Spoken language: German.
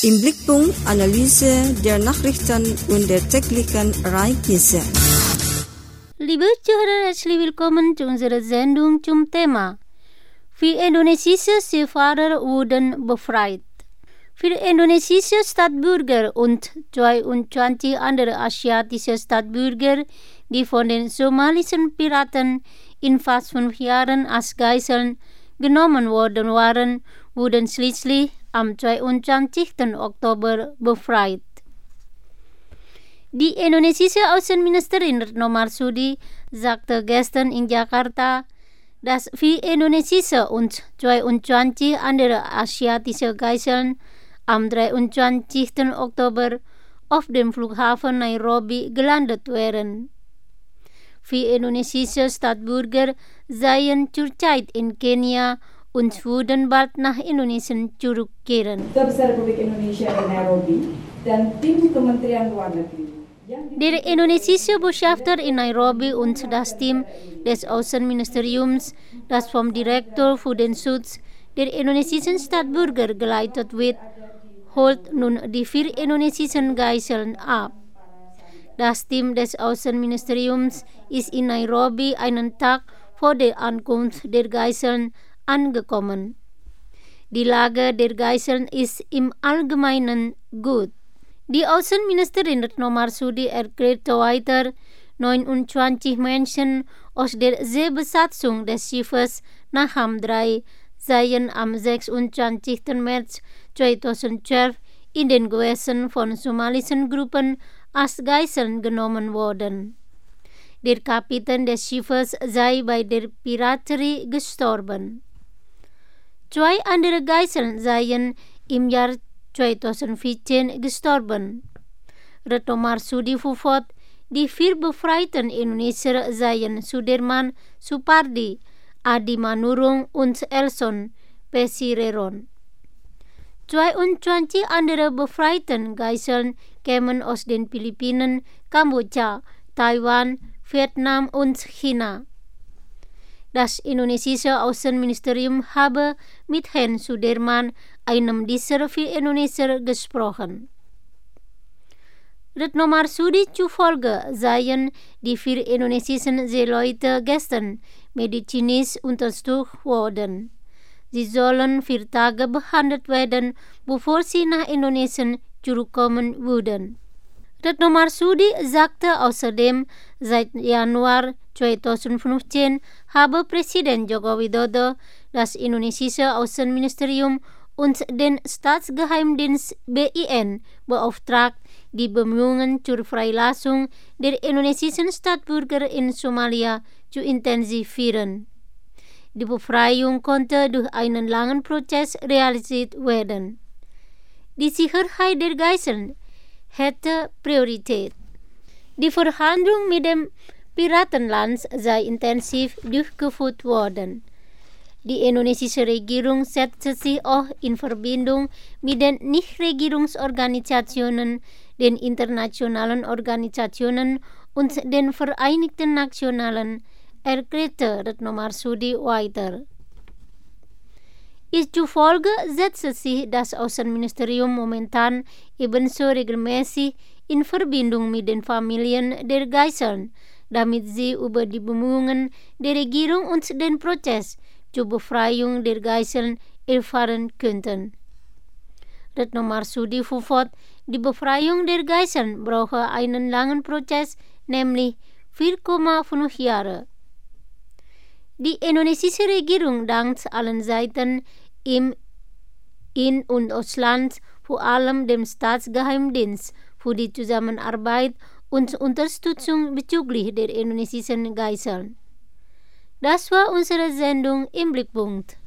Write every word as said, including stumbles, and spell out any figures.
Im Blickpunkt Analyse der Nachrichten und der täglichen Ereignisse. Liebe Zuhörer, herzlich willkommen zu unserer Sendung zum Thema Vier indonesische Seefahrer wurden befreit. Vier indonesische Staatsbürger und zweiundzwanzig andere asiatische Staatsbürger, die von den somalischen Piraten in fast fünf Jahren als Geiseln genommen worden waren, wurden schließlich am zweiundzwanzigsten Oktober befreit. Die indonesische Außenministerin Retno Marsudi sagte gestern in Jakarta, dass vier indonesische und zweiundzwanzig andere asiatische Geiseln am dreiundzwanzigsten Oktober auf dem Flughafen Nairobi gelandet wären. Vier indonesische Staatsbürger seien zurzeit in Kenia und würden bald nach Indonesien zurückkehren. Duta Republik Indonesia in Nairobi dan tim Kementerian Luar Negeri. Der indonesische Botschafter in Nairobi und das Team des Außenministeriums, das vom Direktor für den Schutz der indonesischen Staatsbürger geleitet wird, holt nun die vier indonesischen Geiseln ab. Das Team des Außenministeriums ist in Nairobi einen Tag vor der Ankunft der Geiseln angekommen. Die Lage der Geiseln ist im Allgemeinen gut. Die Außenministerin Retno Marsudi erklärte weiter, neunundzwanzig Menschen aus der Seebesatzung des Schiffes Naham drei seien am sechsundzwanzigsten März zweitausendzwölf in den Gewässern von somalischen Gruppen als Geiseln genommen worden. Der Kapitän des Schiffes sei bei der Piraterie gestorben. Zwei andere Geiseln seien im Jahr zweitausendvierzehn gestorben. Retno Marsudi fuhr fort, die vier befreiten Indonesier seien Sudirman Supardi, Adi Manurung und Elson Pesireron. zweiundzwanzig andere befreiten Geiseln kämen aus den Philippinen, Kambodscha, Taiwan, Vietnam und China. Das indonesische Außenministerium habe mit Herrn Sudirman, einem dieser vier Indonesier, gesprochen. Retno Marsudi zufolge seien die vier indonesischen Seeleute gestern medizinisch untersucht worden. Sie sollen vier Tage behandelt werden, bevor sie nach Indonesien zurückkommen würden. Retno Marsudi sagte außerdem, seit Januar zweitausendfünfzehn habe Präsident Joko Widodo das indonesische Außenministerium und den Staatsgeheimdienst B I N beauftragt, die Bemühungen zur Freilassung der indonesischen Staatsbürger in Somalia zu intensivieren. Die Befreiung konnte durch einen langen Prozess realisiert werden. Die Sicherheit der Geiseln hätte Priorität. Die Verhandlung mit dem Piratenland sei intensiv durchgeführt worden. Die indonesische Regierung setzte sich auch in Verbindung mit den Nichtregierungsorganisationen, den internationalen Organisationen und den Vereinigten Nationen, erklärte Retno Marsudi weiter. Ihr zufolge setzt sich das Außenministerium momentan ebenso regelmäßig in Verbindung mit den Familien der Geiseln, damit sie über die Bemühungen der Regierung und den Prozess zur Befreiung der Geiseln erfahren könnten. Retno Marsudi fuhr fort, die Befreiung der Geiseln brauche einen langen Prozess, nämlich vier Komma fünf Jahre. Die indonesische Regierung dankt allen Seiten im In- und Ausland, vor allem dem Staatsgeheimdienst, für die Zusammenarbeit und Unterstützung bezüglich der indonesischen Geiseln. Das war unsere Sendung im Blickpunkt.